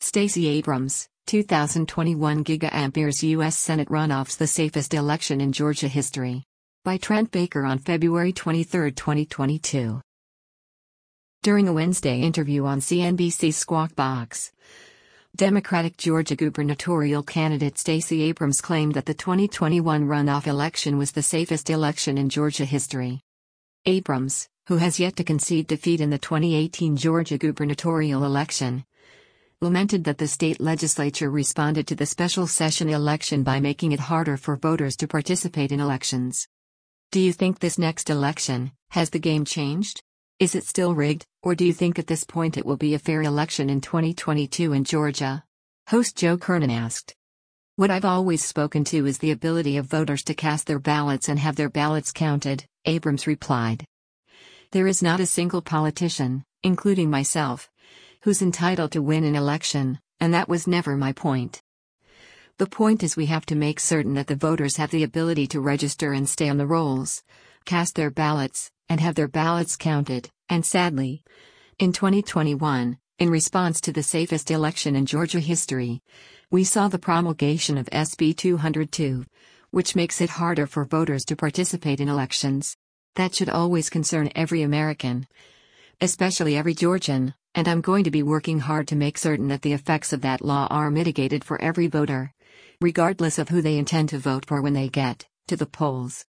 Stacey Abrams, 2021 GigaAmperes U.S. Senate runoffs the safest election in Georgia history. By Trent Baker on February 23, 2022. During a Wednesday interview on CNBC's Squawk Box, Democratic Georgia gubernatorial candidate Stacey Abrams claimed that the 2021 runoff election was the safest election in Georgia history. Abrams, who has yet to concede defeat in the 2018 Georgia gubernatorial election, lamented that the state legislature responded to the special session election by making it harder for voters to participate in elections. Do you think this next election, has the game changed? Is it still rigged, or do you think at this point it will be a fair election in 2022 in Georgia? Host Joe Kernan asked. What I've always spoken to is the ability of voters to cast their ballots and have their ballots counted, Abrams replied. There is not a single politician, including myself, who's entitled to win an election, and that was never my point. The point is we have to make certain that the voters have the ability to register and stay on the rolls, cast their ballots, and have their ballots counted, and sadly, in 2021, in response to the safest election in Georgia history, we saw the promulgation of SB 202, which makes it harder for voters to participate in elections. That should always concern every American, especially every Georgian, and I'm going to be working hard to make certain that the effects of that law are mitigated for every voter, regardless of who they intend to vote for when they get to the polls.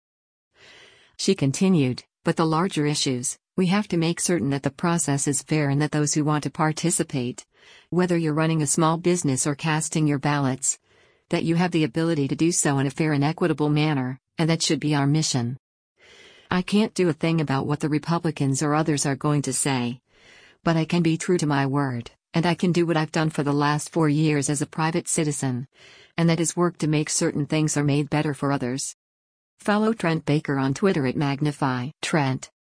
She continued, but the larger issues, we have to make certain that the process is fair and that those who want to participate, whether you're running a small business or casting your ballots, that you have the ability to do so in a fair and equitable manner, and that should be our mission. I can't do a thing about what the Republicans or others are going to say, but I can be true to my word, and I can do what I've done for the last 4 years as a private citizen, and that is work to make certain things are made better for others. Follow Trent Baker on Twitter at Magnify Trent.